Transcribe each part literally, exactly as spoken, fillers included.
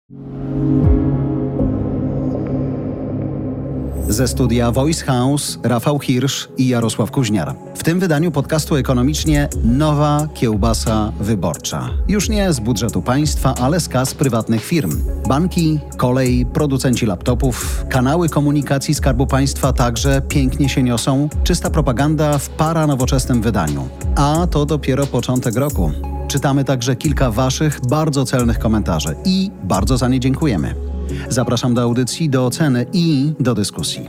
Ze studia Voice House Rafał Hirsch i Jarosław Kuźniar. W tym wydaniu podcastu Ekonomicznie nowa kiełbasa wyborcza. Już nie z budżetu państwa, ale z kas prywatnych firm. Banki, kolej, producenci laptopów, kanały komunikacji Skarbu Państwa także pięknie się niosą. Czysta propaganda w paranowoczesnym wydaniu. A to dopiero początek roku. Czytamy także kilka waszych bardzo celnych komentarzy i bardzo za nie dziękujemy. Zapraszam do audycji, do oceny i do dyskusji.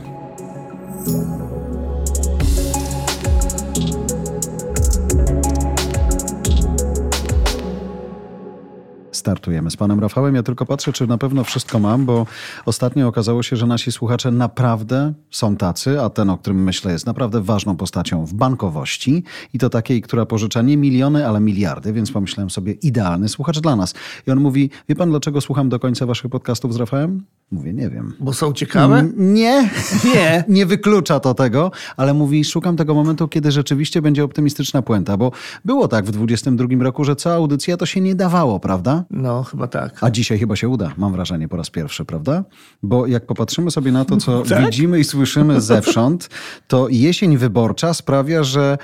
Startujemy z panem Rafałem. Ja tylko patrzę, czy na pewno wszystko mam, bo ostatnio okazało się, że nasi słuchacze naprawdę są tacy, a ten, o którym myślę, jest naprawdę ważną postacią w bankowości i to takiej, która pożycza nie miliony, ale miliardy, więc pomyślałem sobie, idealny słuchacz dla nas. I on mówi, wie pan, dlaczego słucham do końca waszych podcastów z Rafałem? Mówię, nie wiem. Bo są ciekawe? N- nie, nie. Nie wyklucza to tego, ale mówi, szukam tego momentu, kiedy rzeczywiście będzie optymistyczna puenta, bo było tak w dwudziestym drugim roku, że cała audycja to się nie dawało, prawda? No, chyba tak. A dzisiaj chyba się uda, mam wrażenie, po raz pierwszy, prawda? Bo jak popatrzymy sobie na to, co tak? widzimy i słyszymy zewsząd, to jesień wyborcza sprawia, że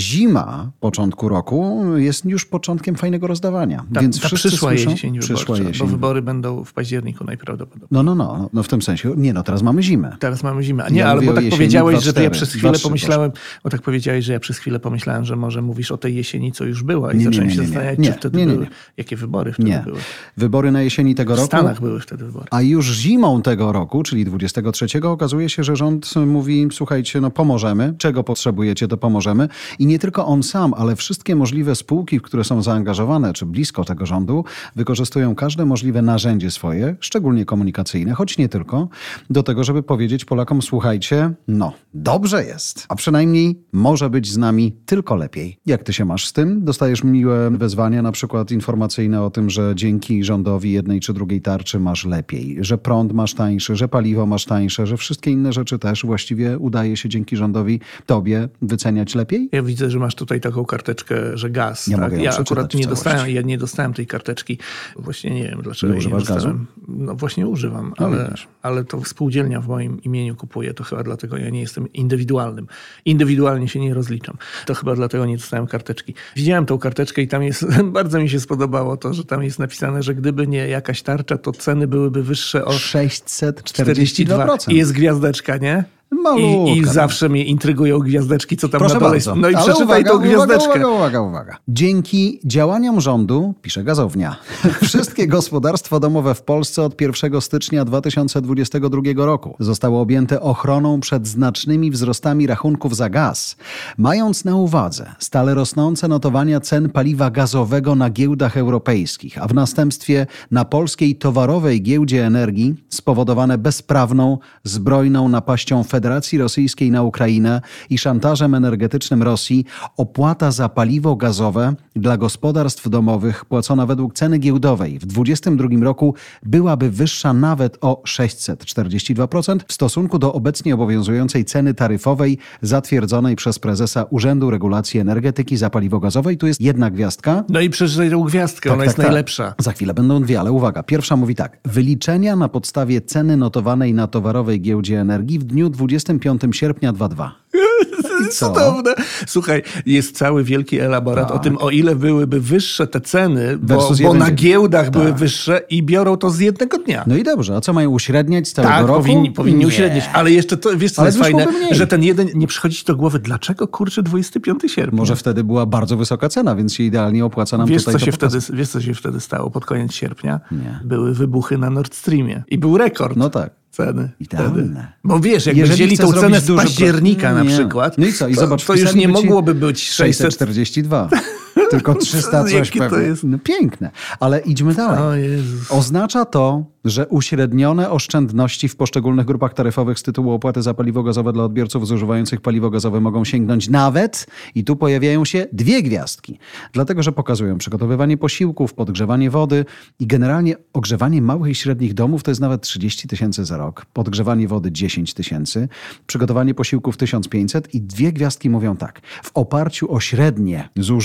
zima początku roku jest już początkiem fajnego rozdawania. Ta, Więc ta wszyscy przyszła słyszą, jesień wyborcza, przyszła jesień. bo wybory będą w październiku najprawdopodobniej. No, no, no, no w tym sensie. Nie, no teraz mamy zimę. Teraz mamy zimę. A nie, Ja ale mówię bo o tak jesieni powiedziałeś, dwa że to ja przez chwilę dwa trzy pomyślałem, bo tak powiedziałeś, że ja przez chwilę pomyślałem, że może mówisz o tej jesieni, co już była i Nie, nie, zacząłem nie, się nie, nie. zastanawiać, Nie, czy wtedy nie, nie, nie. były, jakie wybory wtedy Nie. były. Wybory na jesieni tego W roku. Stanach były wtedy wybory. A już zimą tego roku, czyli dwudziestego trzeciego, okazuje się, że rząd mówi, słuchajcie, no pomożemy, czego potrzebujecie, to pomożemy. I nie tylko on sam, ale wszystkie możliwe spółki, które są zaangażowane, czy blisko tego rządu, wykorzystują każde możliwe narzędzie swoje, szczególnie komunikacyjne, choć nie tylko, do tego, żeby powiedzieć Polakom, słuchajcie, no, dobrze jest, a przynajmniej może być z nami tylko lepiej. Jak ty się masz z tym? Dostajesz miłe wezwania, na przykład informacyjne o tym, że dzięki rządowi jednej czy drugiej tarczy masz lepiej, że prąd masz tańszy, że paliwo masz tańsze, że wszystkie inne rzeczy też właściwie udaje się dzięki rządowi tobie wyceniać lepiej? Ja widzę, że masz tutaj taką karteczkę, że gaz. Nie tak? mogę ją Ja przeczytać akurat nie w całości. dostałem, ja nie dostałem tej karteczki. Właśnie nie wiem, dlaczego Nie jej używasz nie dostałem. gazu? No właśnie używam, No ale, widzisz. ale to spółdzielnia w moim imieniu kupuje. To chyba dlatego ja nie jestem indywidualnym. Indywidualnie się nie rozliczam. To chyba dlatego nie dostałem karteczki. Widziałem tą karteczkę i tam jest, bardzo mi się spodobało to, że tam jest napisane, że gdyby nie jakaś tarcza, to ceny byłyby wyższe o sześćset czterdzieści czterdzieści dwa dwa procent. I jest gwiazdeczka, nie? Malutka, I, I no. zawsze mnie intrygują gwiazdeczki, co tam Proszę na dole bardzo. jest. No i Ale przeczytaj uwaga, tą gwiazdeczkę. Uwaga, uwaga, uwaga. Dzięki działaniom rządu, pisze Gazownia, wszystkie gospodarstwa domowe w Polsce od pierwszego stycznia dwa tysiące dwudziestego drugiego roku zostały objęte ochroną przed znacznymi wzrostami rachunków za gaz. Mając na uwadze stale rosnące notowania cen paliwa gazowego na giełdach europejskich, a w następstwie na polskiej towarowej giełdzie energii spowodowane bezprawną, zbrojną napaścią Federacji Rosyjskiej na Ukrainę i szantażem energetycznym Rosji, opłata za paliwo gazowe dla gospodarstw domowych płacona według ceny giełdowej w dwudziestym drugim roku byłaby wyższa nawet o sześćset czterdzieści dwa procent w stosunku do obecnie obowiązującej ceny taryfowej zatwierdzonej przez prezesa Urzędu Regulacji Energetyki za paliwo gazowe. I tu jest jedna gwiazdka. No i przeczytaj tą gwiazdkę, Tak, ona tak, jest tak. najlepsza. Za chwilę będą dwie, ale uwaga. Pierwsza mówi tak. Wyliczenia na podstawie ceny notowanej na towarowej giełdzie energii w dniu dwudziestego piątego sierpnia dwa tysiące drugiego. Co? Cudowne. Słuchaj, jest cały wielki elaborat Tak. o tym, o ile byłyby wyższe te ceny, bo, Versus bo jeden na dzień. giełdach Tak. były wyższe i biorą to z jednego dnia. No i dobrze, a co mają uśredniać z całego Tak, roku? powinni, powinni Nie. uśrednić. Ale jeszcze to, wiesz co Ale jest wyszłoby fajne? mniej. Że ten jeden, nie przychodzi ci do głowy, dlaczego kurczę dwudziestego piątego sierpnia? Może wtedy była bardzo wysoka cena, więc się idealnie opłaca nam Wiesz tutaj co, to się pokazać. wtedy, wiesz, co się wtedy stało pod koniec sierpnia? Nie. Były wybuchy na Nord Streamie. I był rekord No tak. ceny. Idealne. Wtedy. Bo wiesz, jakby Jeżeli wzięli chcę tą zrobić cenę z duży pro- października na Nie. przykład, No i co? I to, zobacz, to już nie wpisaliby ci mogłoby być sześćset sześćset. czterdzieści dwa. Tylko trzysta coś Jakie to pewnie. jest? No piękne. Ale idźmy dalej. O Jezus. Oznacza to, że uśrednione oszczędności w poszczególnych grupach taryfowych z tytułu opłaty za paliwo gazowe dla odbiorców zużywających paliwo gazowe mogą sięgnąć nawet, i tu pojawiają się dwie gwiazdki, dlatego że pokazują przygotowywanie posiłków, podgrzewanie wody i generalnie ogrzewanie małych i średnich domów to jest nawet trzydzieści tysięcy za rok, podgrzewanie wody dziesięć tysięcy, przygotowanie posiłków tysiąc pięćset i dwie gwiazdki mówią tak. W oparciu o średnie zużycie paliwa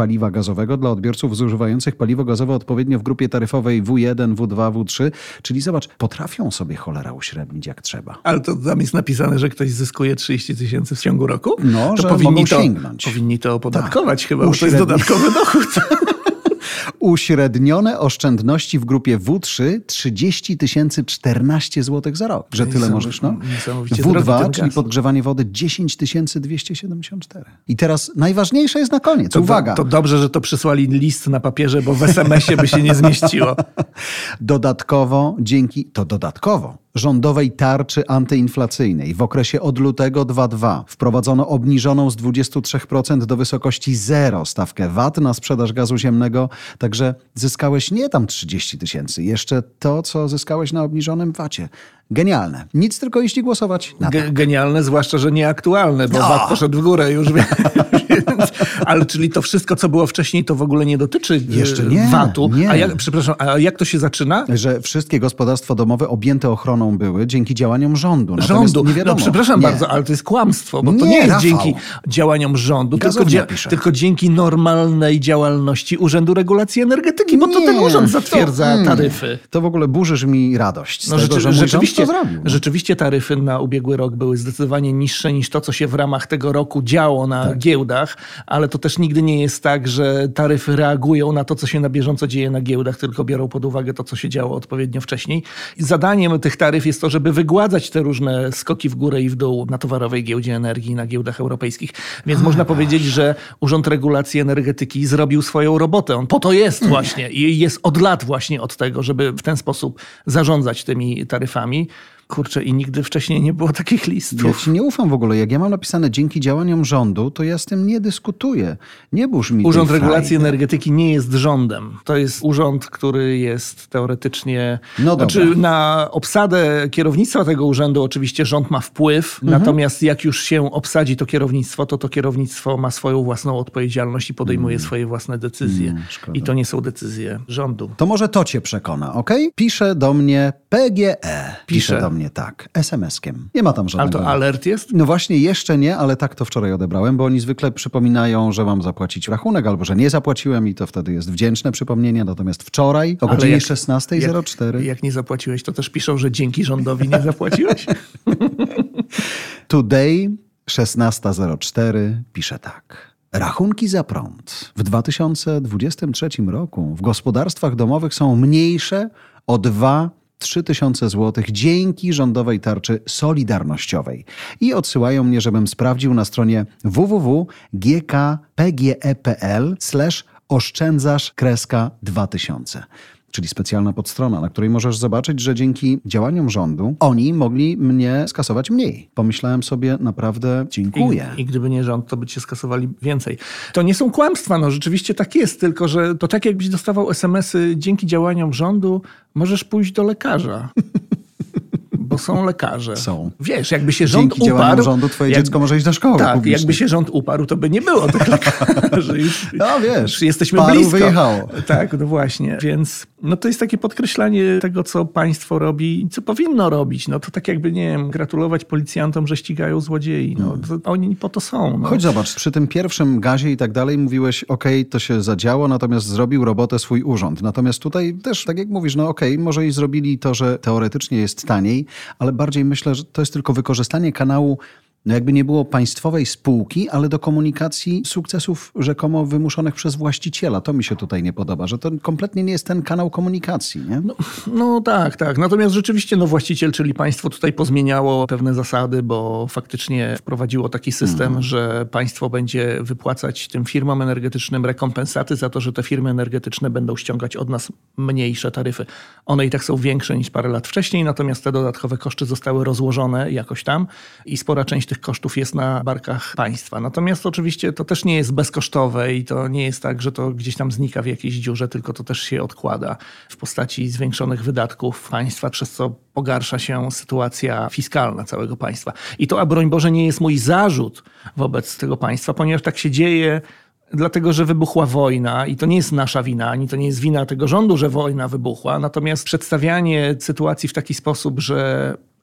paliwa gazowego dla odbiorców zużywających paliwo gazowe odpowiednio w grupie taryfowej W jeden, W dwa, W trzy. Czyli zobacz, potrafią sobie cholera uśrednić jak trzeba. Ale to tam jest napisane, że ktoś zyskuje trzydzieści tysięcy w ciągu roku? No, to że powinni mogą to, sięgnąć. Powinni to opodatkować tak. chyba, bo to jest dodatkowy dochód. Uśrednione oszczędności w grupie W trzy trzydzieści tysięcy czternaście złotych za rok. Że tyle możesz, no. W dwa, czyli podgrzewanie wody, dziesięć tysięcy dwieście siedemdziesiąt cztery. I teraz najważniejsze jest na koniec. To, Uwaga. To, to dobrze, że to przysłali list na papierze, bo w es em esie by się nie zmieściło. Dodatkowo, dzięki, to dodatkowo, rządowej tarczy antyinflacyjnej w okresie od lutego dwa tysiące drugiego wprowadzono obniżoną z dwudziestu trzech procent do wysokości zero stawkę V A T na sprzedaż gazu ziemnego, także zyskałeś nie tam trzydzieści tysięcy, jeszcze to, co zyskałeś na obniżonym V A T-ie. Genialne. Nic, tylko jeśli głosować na tak. Genialne, zwłaszcza, że nieaktualne, bo no. V A T poszedł w górę już. Więc, ale czyli to wszystko, co było wcześniej, to w ogóle nie dotyczy jeszcze nie, V A T-u. Nie. A jak, przepraszam, a jak to się zaczyna? Że wszystkie gospodarstwa domowe objęte ochroną były dzięki działaniom rządu. Natomiast rządu. Nie wiadomo. No przepraszam nie. bardzo, ale to jest kłamstwo, bo nie, to nie jest Rafał. dzięki działaniom rządu, tylko, dzia tylko dzięki normalnej działalności Urzędu Regulacji Energetyki, bo nie, to ten urząd zatwierdza to, taryfy. To w ogóle burzysz mi radość z no, tego, rzeczy, że mój rzeczywiście, rząd to zrobił. No. Rzeczywiście taryfy na ubiegły rok były zdecydowanie niższe niż to, co się w ramach tego roku działo na tak. giełdach, ale to też nigdy nie jest tak, że taryfy reagują na to, co się na bieżąco dzieje na giełdach, tylko biorą pod uwagę to, co się działo odpowiednio wcześniej. I zadaniem tych taryf jest to, żeby wygładzać te różne skoki w górę i w dół na towarowej giełdzie energii, na giełdach europejskich. Więc A, można Boże. powiedzieć, że Urząd Regulacji Energetyki zrobił swoją robotę. On po to jest właśnie i jest od lat właśnie od tego, żeby w ten sposób zarządzać tymi taryfami. Kurczę, i nigdy wcześniej nie było takich listów. Ja ci nie ufam w ogóle. Jak ja mam napisane dzięki działaniom rządu, to ja z tym nie dyskutuję. Nie burz mi Urząd tej Regulacji fajny. Energetyki nie jest rządem. To jest urząd, który jest teoretycznie... No znaczy, na obsadę kierownictwa tego urzędu oczywiście rząd ma wpływ, mhm. natomiast jak już się obsadzi to kierownictwo, to to kierownictwo ma swoją własną odpowiedzialność i podejmuje mm. swoje własne decyzje. Mm, I to nie są decyzje rządu. To może to cię przekona, okej? Okay? Pisze do mnie P G E. Pisze, Pisze do mnie tak, es em eskiem. Nie ma tam żadnego... Ale to alert jest? No właśnie, jeszcze nie, ale tak to wczoraj odebrałem, bo oni zwykle przypominają, że mam zapłacić rachunek albo że nie zapłaciłem i to wtedy jest wdzięczne przypomnienie. Natomiast wczoraj o godzinie szesnasta zero cztery... Jak, jak nie zapłaciłeś, to też piszą, że dzięki rządowi nie zapłaciłeś? Today szesnasta zero cztery pisze tak. Rachunki za prąd w dwa tysiące dwudziestym trzecim roku w gospodarstwach domowych są mniejsze o dwa trzy tysiące złotych dzięki rządowej tarczy solidarnościowej. I odsyłają mnie, żebym sprawdził na stronie w w w kropka g k p g e kropka p l slash oszczędzasz kreska dwa tysiące. Czyli specjalna podstrona, na której możesz zobaczyć, że dzięki działaniom rządu oni mogli mnie skasować mniej. Pomyślałem sobie, naprawdę dziękuję. I, I gdyby nie rząd, to by cię skasowali więcej. To nie są kłamstwa, no rzeczywiście tak jest, tylko że to tak jakbyś dostawał es em esy dzięki działaniom rządu, możesz pójść do lekarza. Bo są lekarze. Są. Wiesz, jakby się rząd Dzięki uparł... działaniom rządu twoje jak, dziecko może iść do szkoły Tak, publicznej. jakby się rząd uparł, to by nie było tych lekarzy. Już, no wiesz, już jesteśmy paru blisko. wyjechało. Tak, no właśnie. Więc no to jest takie podkreślanie tego, co państwo robi i co powinno robić. No to tak jakby, nie wiem, gratulować policjantom, że ścigają złodziei. No, to oni po to są. No. Chodź zobacz, przy tym pierwszym gazie i tak dalej mówiłeś, okej, okay, to się zadziało, natomiast zrobił robotę swój urząd. Natomiast tutaj też, tak jak mówisz, no okej, okay, może i zrobili to, że teoretycznie jest taniej, ale bardziej myślę, że to jest tylko wykorzystanie kanału, no jakby nie było państwowej spółki, ale do komunikacji sukcesów rzekomo wymuszonych przez właściciela. To mi się tutaj nie podoba, że to kompletnie nie jest ten kanał komunikacji, nie? No, no tak, tak. Natomiast rzeczywiście no właściciel, czyli państwo tutaj pozmieniało pewne zasady, bo faktycznie wprowadziło taki system, mm. że państwo będzie wypłacać tym firmom energetycznym rekompensaty za to, że te firmy energetyczne będą ściągać od nas mniejsze taryfy. One i tak są większe niż parę lat wcześniej, natomiast te dodatkowe koszty zostały rozłożone jakoś tam i spora część tych kosztów jest na barkach państwa. Natomiast oczywiście to też nie jest bezkosztowe i to nie jest tak, że to gdzieś tam znika w jakiejś dziurze, tylko to też się odkłada w postaci zwiększonych wydatków państwa, przez co pogarsza się sytuacja fiskalna całego państwa. I to, a broń Boże, nie jest mój zarzut wobec tego państwa, ponieważ tak się dzieje dlatego, że wybuchła wojna i to nie jest nasza wina, ani to nie jest wina tego rządu, że wojna wybuchła. Natomiast przedstawianie sytuacji w taki sposób, że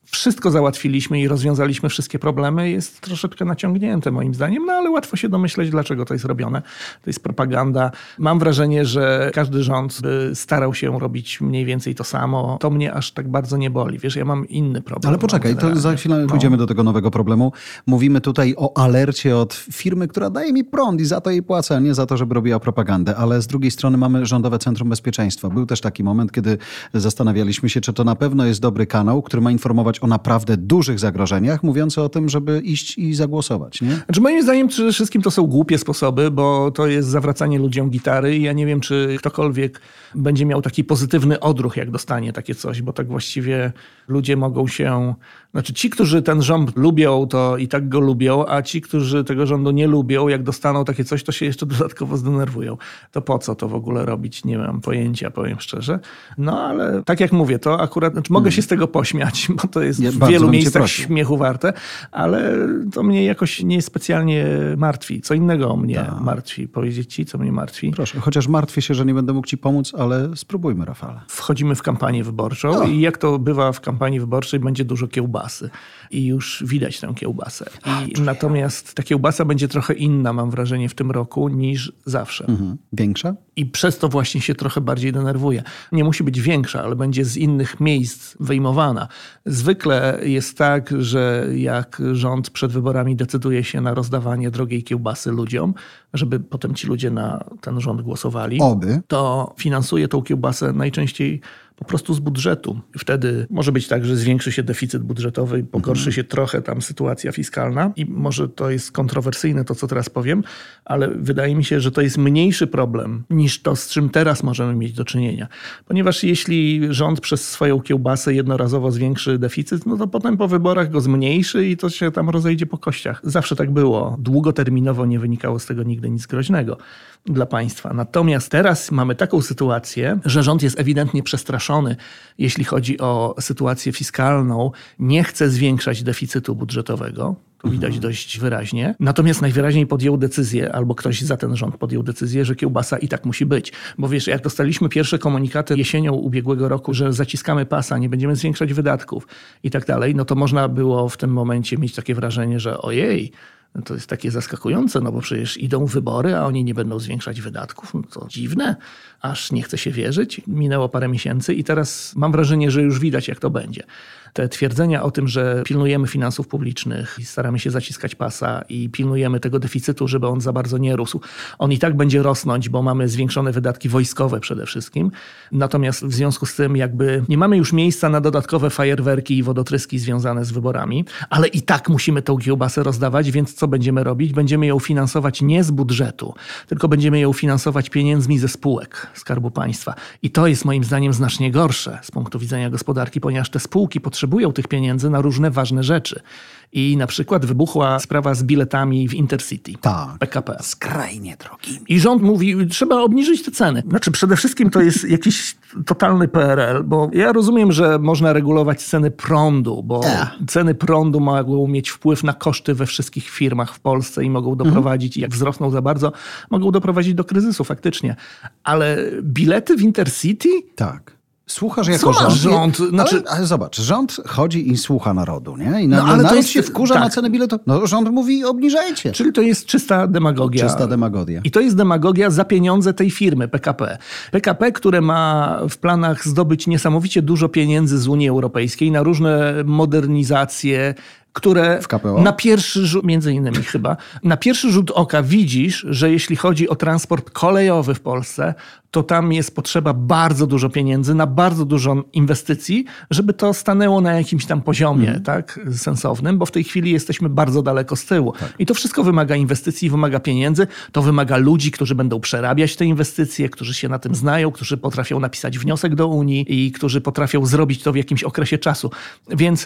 wszystko załatwiliśmy i rozwiązaliśmy wszystkie problemy, jest troszeczkę naciągnięte moim zdaniem, no ale łatwo się domyśleć, dlaczego to jest robione. To jest propaganda. Mam wrażenie, że każdy rząd by starał się robić mniej więcej to samo. To mnie aż tak bardzo nie boli. Wiesz, ja mam inny problem. Ale poczekaj, to za chwilę pójdziemy do tego nowego problemu. Mówimy tutaj o alercie od firmy, która daje mi prąd i za to jej płacę, a nie za to, żeby robiła propagandę. Ale z drugiej strony mamy Rządowe Centrum Bezpieczeństwa. Był też taki moment, kiedy zastanawialiśmy się, czy to na pewno jest dobry kanał, który ma informować o naprawdę dużych zagrożeniach, mówiący o tym, żeby iść i zagłosować, nie? Znaczy, moim zdaniem przede wszystkim to są głupie sposoby, bo to jest zawracanie ludziom gitary i ja nie wiem, czy ktokolwiek będzie miał taki pozytywny odruch, jak dostanie takie coś, bo tak właściwie ludzie mogą się... Znaczy ci, którzy ten rząd lubią, to i tak go lubią, a ci, którzy tego rządu nie lubią, jak dostaną takie coś, to się jeszcze dodatkowo zdenerwują. To po co to w ogóle robić? Nie mam pojęcia, powiem szczerze. No ale tak jak mówię, to akurat... Znaczy, mogę się z tego pośmiać, bo to jest w wielu miejscach śmiechu warte, ale to mnie jakoś nie specjalnie martwi. Co innego mnie Ta. martwi. Powiedzieć ci, co mnie martwi? Proszę, chociaż martwię się, że nie będę mógł ci pomóc, ale spróbujmy, Rafale. Wchodzimy w kampanię wyborczą no. i jak to bywa w kampanii wyborczej, będzie dużo kiełbasy. I już widać tę kiełbasę. I A, natomiast ta kiełbasa będzie trochę inna, mam wrażenie, w tym roku niż zawsze. Mhm. Większa? I przez to właśnie się trochę bardziej denerwuję. Nie musi być większa, ale będzie z innych miejsc wyjmowana. Zwykle jest tak, że jak rząd przed wyborami decyduje się na rozdawanie drogiej kiełbasy ludziom, żeby potem ci ludzie na ten rząd głosowali, Oby. to finansuje tą kiełbasę najczęściej po prostu z budżetu. Wtedy może być tak, że zwiększy się deficyt budżetowy i pogorszy mhm. się trochę tam sytuacja fiskalna i może to jest kontrowersyjne to, co teraz powiem, ale wydaje mi się, że to jest mniejszy problem niż to, z czym teraz możemy mieć do czynienia. Ponieważ jeśli rząd przez swoją kiełbasę jednorazowo zwiększy deficyt, no to potem po wyborach go zmniejszy i to się tam rozejdzie po kościach. Zawsze tak było. Długoterminowo nie wynikało z tego nigdy nic groźnego dla państwa. Natomiast teraz mamy taką sytuację, że rząd jest ewidentnie przestraszony, jeśli chodzi o sytuację fiskalną, nie chce zwiększać deficytu budżetowego. To widać mhm. dość wyraźnie. Natomiast najwyraźniej podjął decyzję, albo ktoś za ten rząd podjął decyzję, że kiełbasa i tak musi być. Bo wiesz, jak dostaliśmy pierwsze komunikaty jesienią ubiegłego roku, że zaciskamy pasa, nie będziemy zwiększać wydatków i tak dalej, no to można było w tym momencie mieć takie wrażenie, że ojej, no to jest takie zaskakujące, no bo przecież idą wybory, a oni nie będą zwiększać wydatków. No to dziwne, aż nie chce się wierzyć. Minęło parę miesięcy i teraz mam wrażenie, że już widać, jak to będzie. Te twierdzenia o tym, że pilnujemy finansów publicznych i staramy się zaciskać pasa i pilnujemy tego deficytu, żeby on za bardzo nie rósł. On i tak będzie rosnąć, bo mamy zwiększone wydatki wojskowe przede wszystkim. Natomiast w związku z tym jakby nie mamy już miejsca na dodatkowe fajerwerki i wodotryski związane z wyborami, ale i tak musimy tą kiełbasę rozdawać, więc co będziemy robić? Będziemy ją finansować nie z budżetu, tylko będziemy ją finansować pieniędzmi ze spółek Skarbu Państwa. I to jest moim zdaniem znacznie gorsze z punktu widzenia gospodarki, ponieważ te spółki potrzebują tych pieniędzy na różne ważne rzeczy. I na przykład wybuchła sprawa z biletami w Intercity. Tak. P K P. Skrajnie drogi. I rząd mówi, trzeba obniżyć te ceny. Znaczy przede wszystkim to jest jakiś totalny P R L, bo ja rozumiem, że można regulować ceny prądu, bo yeah. ceny prądu mogą mieć wpływ na koszty we wszystkich firmach w Polsce i mogą doprowadzić, mm. jak wzrosną za bardzo, mogą doprowadzić do kryzysu faktycznie. Ale bilety w Intercity? Tak. Słuchasz jako Co rząd. rząd? Znaczy... Ale, ale zobacz, rząd chodzi i słucha narodu, nie? I no, ale naród to jest... się wkurza tak. na cenę biletu. No rząd mówi obniżajcie. Czyli to jest czysta demagogia. Czysta demagogia. I to jest demagogia za pieniądze tej firmy P K P. P K P, które ma w planach zdobyć niesamowicie dużo pieniędzy z Unii Europejskiej na różne modernizacje, które na pierwszy rzut, między innymi chyba, na pierwszy rzut oka widzisz, że jeśli chodzi o transport kolejowy w Polsce, to tam jest potrzeba bardzo dużo pieniędzy na bardzo dużo inwestycji, żeby to stanęło na jakimś tam poziomie mm. tak, sensownym, bo w tej chwili jesteśmy bardzo daleko z tyłu. Tak. I to wszystko wymaga inwestycji, wymaga pieniędzy, to wymaga ludzi, którzy będą przerabiać te inwestycje, którzy się na tym znają, którzy potrafią napisać wniosek do Unii i którzy potrafią zrobić to w jakimś okresie czasu. Więc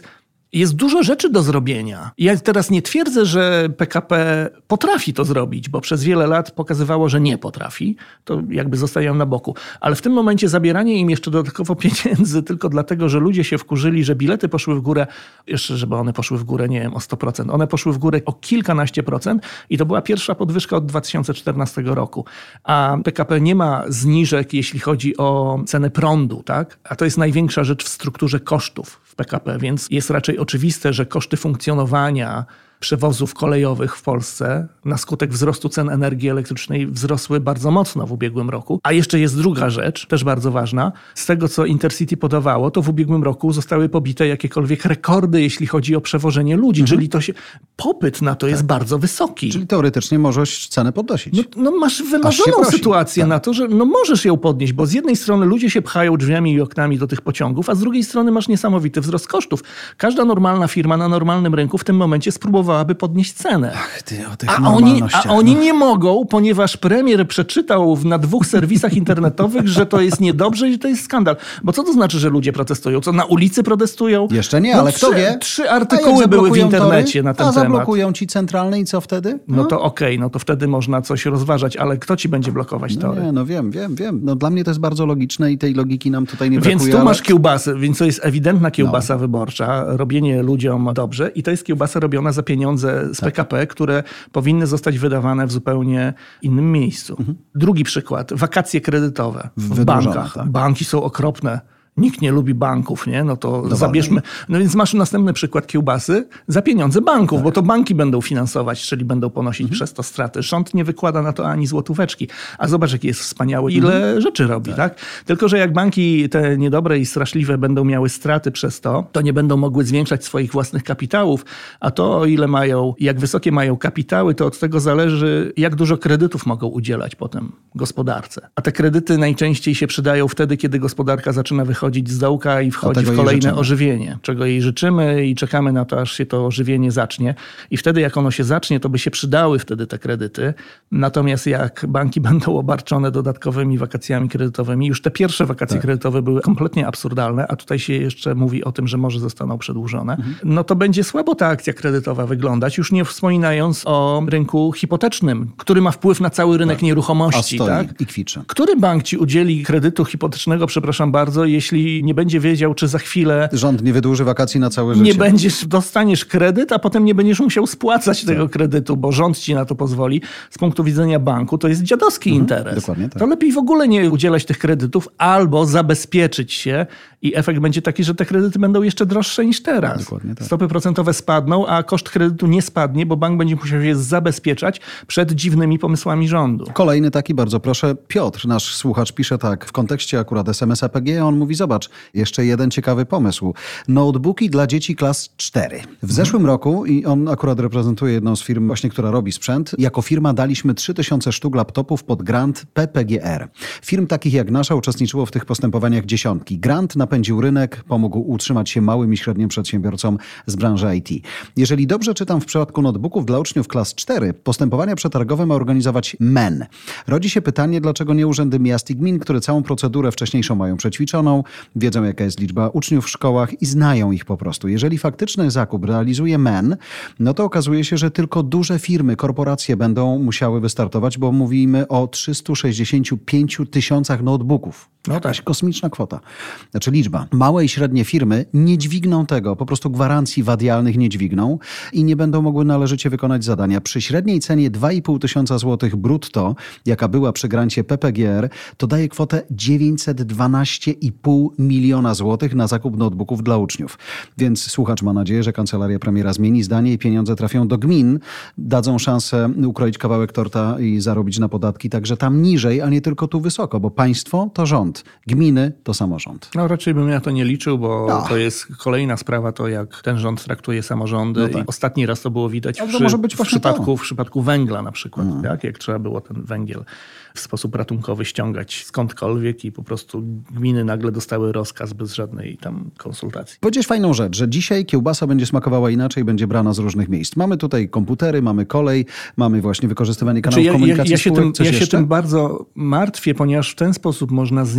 Jest dużo rzeczy do zrobienia. Ja teraz nie twierdzę, że P K P potrafi to zrobić, bo przez wiele lat pokazywało, że nie potrafi. To jakby zostają na boku. Ale w tym momencie zabieranie im jeszcze dodatkowo pieniędzy tylko dlatego, że ludzie się wkurzyli, że bilety poszły w górę, jeszcze żeby one poszły w górę, nie wiem, o sto procent. One poszły w górę o kilkanaście procent i to była pierwsza podwyżka od dwa tysiące czternastego roku. A P K P nie ma zniżek, jeśli chodzi o cenę prądu, tak? A to jest największa rzecz w strukturze kosztów w P K P, więc jest raczej oczywiste, że koszty funkcjonowania przewozów kolejowych w Polsce na skutek wzrostu cen energii elektrycznej wzrosły bardzo mocno w ubiegłym roku. A jeszcze jest druga rzecz, też bardzo ważna. Z tego, co Intercity podawało, to w ubiegłym roku zostały pobite jakiekolwiek rekordy, jeśli chodzi o przewożenie ludzi, mhm. czyli to się, popyt na to tak. jest bardzo wysoki. Czyli teoretycznie możesz cenę podnosić. No, no masz wymarzoną sytuację tak. na to, że no możesz ją podnieść, bo z jednej strony ludzie się pchają drzwiami i oknami do tych pociągów, a z drugiej strony masz niesamowity wzrost kosztów. Każda normalna firma na normalnym rynku w tym momencie spróbowała aby podnieść cenę. Ach, ty, o tych a oni, a oni no. nie mogą, ponieważ premier przeczytał na dwóch serwisach internetowych, że to jest niedobrze i że to jest skandal. Bo co to znaczy, że ludzie protestują? Co, na ulicy protestują? Jeszcze nie, no ale trzy, kto wie? Trzy artykuły były w internecie tory, na ten a temat. A zablokują ci centralne i co wtedy? No, no to okej, okay, no to wtedy można coś rozważać, ale kto ci będzie blokować no tory? Nie, no wiem, wiem, wiem. No dla mnie to jest bardzo logiczne i tej logiki nam tutaj nie brakuje. Więc tu ale... masz kiełbasę, więc to jest ewidentna kiełbasa no. wyborcza, robienie ludziom dobrze i to jest kiełbasa robiona za pieniądze z tak. P K P, które powinny zostać wydawane w zupełnie innym miejscu. Mhm. Drugi przykład. Wakacje kredytowe w, w bankach. Tak. Banki są okropne. Nikt nie lubi banków, nie? No to Dowolnie. zabierzmy. No więc masz następny przykład kiełbasy za pieniądze banków, tak. bo to banki będą finansować, czyli będą ponosić mhm. przez to straty. Rząd nie wykłada na to ani złotóweczki. A zobacz, jaki jest wspaniały, ile mhm. rzeczy robi, tak. tak? Tylko, że jak banki te niedobre i straszliwe będą miały straty przez to, to nie będą mogły zwiększać swoich własnych kapitałów, a to o ile mają, jak wysokie mają kapitały, to od tego zależy, jak dużo kredytów mogą udzielać potem gospodarce. A te kredyty najczęściej się przydają wtedy, kiedy gospodarka zaczyna wychodzić z dołka i wchodzi w kolejne ożywienie, czego jej życzymy i czekamy na to, aż się to ożywienie zacznie. I wtedy, jak ono się zacznie, to by się przydały wtedy te kredyty. Natomiast jak banki będą obarczone dodatkowymi wakacjami kredytowymi, już te pierwsze wakacje tak. kredytowe były kompletnie absurdalne, a tutaj się jeszcze mówi o tym, że może zostaną przedłużone, mhm. no to będzie słabo ta akcja kredytowa wyglądać, już nie wspominając o rynku hipotecznym, który ma wpływ na cały rynek tak. nieruchomości. A stoi tak? i kwiczy. Który bank ci udzieli kredytu hipotecznego, przepraszam bardzo, jeśli nie będzie wiedział, czy za chwilę... Rząd nie wydłuży wakacji na całe życie. Nie będziesz, dostaniesz kredyt, a potem nie będziesz musiał spłacać tak. tego kredytu, bo rząd ci na to pozwoli. Z punktu widzenia banku to jest dziadowski mhm, interes. Dokładnie tak. To lepiej w ogóle nie udzielać tych kredytów albo zabezpieczyć się i efekt będzie taki, że te kredyty będą jeszcze droższe niż teraz. Dokładnie tak. Stopy procentowe spadną, a koszt kredytu nie spadnie, bo bank będzie musiał się zabezpieczać przed dziwnymi pomysłami rządu. Kolejny taki, bardzo proszę, Piotr, nasz słuchacz, pisze tak, w kontekście akurat es em es a pe gie, on mówi, zobacz, jeszcze jeden ciekawy pomysł. Notebooki dla dzieci klas cztery. W zeszłym mhm. roku, i on akurat reprezentuje jedną z firm właśnie, która robi sprzęt, jako firma daliśmy trzy tysiące sztuk laptopów pod grant pe pe gie er. Firm takich jak nasza uczestniczyło w tych postępowaniach dziesiątki. Grant napędził rynek, pomógł utrzymać się małym i średnim przedsiębiorcom z branży i te. Jeżeli dobrze czytam, w przypadku notebooków dla uczniów klas cztery postępowania przetargowe ma organizować M E N. Rodzi się pytanie, dlaczego nie urzędy miast i gmin, które całą procedurę wcześniejszą mają przećwiczoną, wiedzą jaka jest liczba uczniów w szkołach i znają ich po prostu. Jeżeli faktyczny zakup realizuje M E N, no to okazuje się, że tylko duże firmy, korporacje będą musiały wystartować, bo mówimy o trzystu sześćdziesięciu pięciu tysiącach notebooków. No jakaś kosmiczna kwota. Znaczy liczba. Małe i średnie firmy nie dźwigną tego, po prostu gwarancji wadialnych nie dźwigną i nie będą mogły należycie wykonać zadania. Przy średniej cenie dwa i pół tysiąca złotych brutto, jaka była przy grancie pe pe gie er, to daje kwotę dziewięćset dwanaście i pół miliona złotych na zakup notebooków dla uczniów. Więc słuchacz ma nadzieję, że kancelaria premiera zmieni zdanie i pieniądze trafią do gmin, dadzą szansę ukroić kawałek torta i zarobić na podatki także tam niżej, a nie tylko tu wysoko, bo państwo to rząd, gminy to samorząd. No raczej bym ja to nie liczył, bo no. to jest kolejna sprawa, to jak ten rząd traktuje samorządy. No tak. I ostatni raz to było widać no przy, może być w, przypadku, w przypadku węgla na przykład, hmm. tak? Jak trzeba było ten węgiel w sposób ratunkowy ściągać skądkolwiek i po prostu gminy nagle dostały rozkaz bez żadnej tam konsultacji. Powiedziałeś fajną rzecz, że dzisiaj kiełbasa będzie smakowała inaczej, będzie brana z różnych miejsc. Mamy tutaj komputery, mamy kolej, mamy właśnie wykorzystywanie kanałów znaczy ja, komunikacji ja, ja się, spółek. tym, ja się tym bardzo martwię, ponieważ w ten sposób można zniszczyć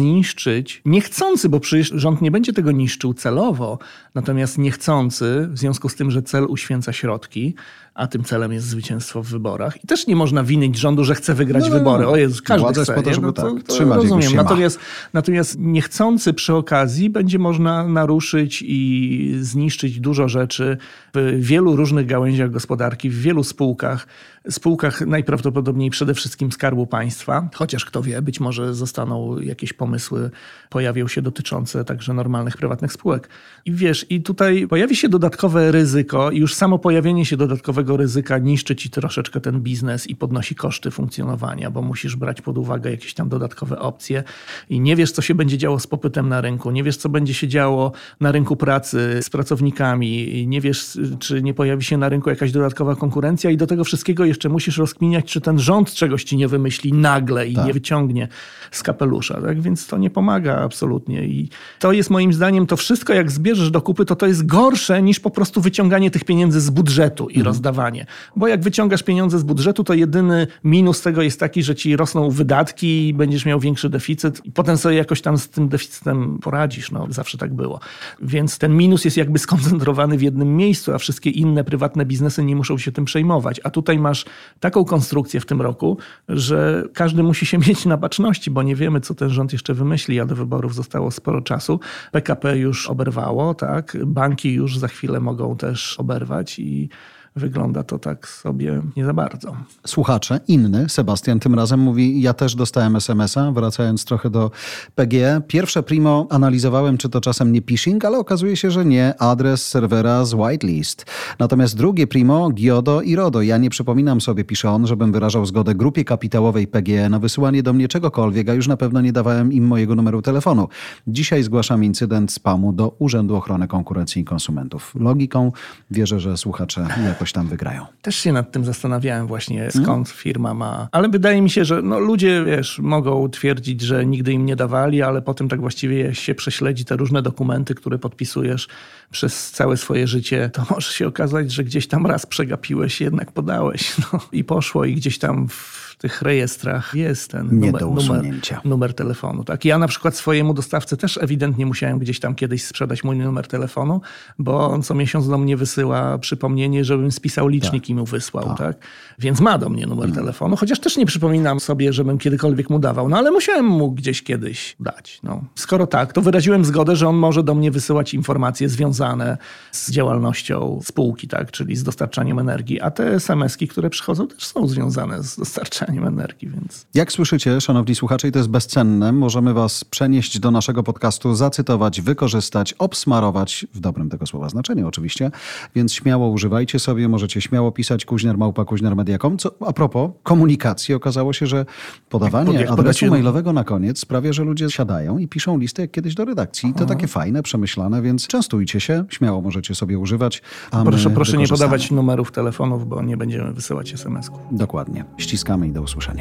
zniszczyć, niechcący, bo przecież rząd nie będzie tego niszczył celowo, natomiast niechcący, w związku z tym, że cel uświęca środki, a tym celem jest zwycięstwo w wyborach. I też nie można winić rządu, że chce wygrać no, wybory. O Jezu, każdy władza chce. jest po to, żeby no, to, tak, to trzymać rozumiem. jego Natomiast, natomiast niechcący przy okazji będzie można naruszyć i zniszczyć dużo rzeczy w wielu różnych gałęziach gospodarki, w wielu spółkach. Spółkach najprawdopodobniej przede wszystkim Skarbu Państwa, chociaż kto wie, być może zostaną jakieś pomysły, pojawią się dotyczące także normalnych prywatnych spółek. I wiesz, i tutaj pojawi się dodatkowe ryzyko i już samo pojawienie się dodatkowego ryzyka niszczy ci troszeczkę ten biznes i podnosi koszty funkcjonowania, bo musisz brać pod uwagę jakieś tam dodatkowe opcje i nie wiesz, co się będzie działo z popytem na rynku, nie wiesz, co będzie się działo na rynku pracy z pracownikami, nie wiesz, czy nie pojawi się na rynku jakaś dodatkowa konkurencja i do tego wszystkiego jeszcze musisz rozkminiać, czy ten rząd czegoś ci nie wymyśli nagle i tak. nie wyciągnie z kapelusza. Tak? Więc to nie pomaga absolutnie. I to jest moim zdaniem, to wszystko jak zbierzesz do kupy, to to jest gorsze niż po prostu wyciąganie tych pieniędzy z budżetu i mhm. rozdawanie. Bo jak wyciągasz pieniądze z budżetu, to jedyny minus tego jest taki, że ci rosną wydatki i będziesz miał większy deficyt i potem sobie jakoś tam z tym deficytem poradzisz. No, zawsze tak było. Więc ten minus jest jakby skoncentrowany w jednym miejscu, a wszystkie inne prywatne biznesy nie muszą się tym przejmować. A tutaj masz taką konstrukcję w tym roku, że każdy musi się mieć na baczności, bo nie wiemy, co ten rząd jeszcze wymyśli, a do wyborów zostało sporo czasu. P K P już oberwało, tak? Banki już za chwilę mogą też oberwać i wygląda to tak sobie nie za bardzo. Słuchacze, inny, Sebastian tym razem mówi, ja też dostałem es em es a, wracając trochę do P G E. Pierwsze primo analizowałem, czy to czasem nie phishing, ale okazuje się, że nie. Adres serwera z whitelist. Natomiast drugie primo, Giodo i Rodo. Ja nie przypominam sobie, pisze on, żebym wyrażał zgodę grupie kapitałowej P G E na wysyłanie do mnie czegokolwiek, a już na pewno nie dawałem im mojego numeru telefonu. Dzisiaj zgłaszam incydent spamu do Urzędu Ochrony Konkurencji i Konsumentów. Logiką wierzę, że słuchacze jakoś tam wygrają. Też się nad tym zastanawiałem właśnie, skąd firma ma. Ale wydaje mi się, że no ludzie, wiesz, mogą twierdzić, że nigdy im nie dawali, ale potem tak właściwie się prześledzi te różne dokumenty, które podpisujesz przez całe swoje życie, to może się okazać, że gdzieś tam raz przegapiłeś, jednak podałeś. No, i poszło i gdzieś tam w tych rejestrach jest ten nie numer, do usunięcia. numer, numer telefonu. Tak? Ja na przykład swojemu dostawcy też ewidentnie musiałem gdzieś tam kiedyś sprzedać mój numer telefonu, bo on co miesiąc do mnie wysyła przypomnienie, żebym spisał licznik tak. i mu wysłał. Tak. Tak? Więc ma do mnie numer hmm. telefonu, chociaż też nie przypominam sobie, żebym kiedykolwiek mu dawał, no ale musiałem mu gdzieś kiedyś dać. No. Skoro tak, to wyraziłem zgodę, że on może do mnie wysyłać informacje związane z działalnością spółki, tak? Czyli z dostarczaniem energii, a te es em eski, które przychodzą, też są związane z dostarczaniem energii. Więc... Jak słyszycie, szanowni słuchacze, i to jest bezcenne, możemy was przenieść do naszego podcastu, zacytować, wykorzystać, obsmarować, w dobrym tego słowa znaczeniu oczywiście, więc śmiało używajcie sobie, możecie śmiało pisać kuźner małpa kuźner media kropka com. Co, a propos komunikacji, okazało się, że podawanie jak adresu podacie... mailowego na koniec sprawia, że ludzie siadają i piszą listy jak kiedyś do redakcji. I to Aha. takie fajne, przemyślane, więc częstujcie się, śmiało możecie sobie używać. A proszę proszę nie podawać numerów telefonów, bo nie będziemy wysyłać es em esków. Dokładnie. Ściskamy i do usłyszenia.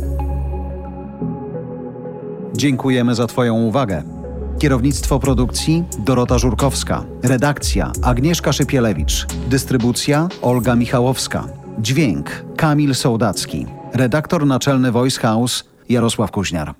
Dziękujemy za twoją uwagę. Kierownictwo produkcji Dorota Żurkowska. Redakcja Agnieszka Szypielewicz. Dystrybucja Olga Michałowska. Dźwięk Kamil Sołdacki. Redaktor naczelny Voice House Jarosław Kuźniar.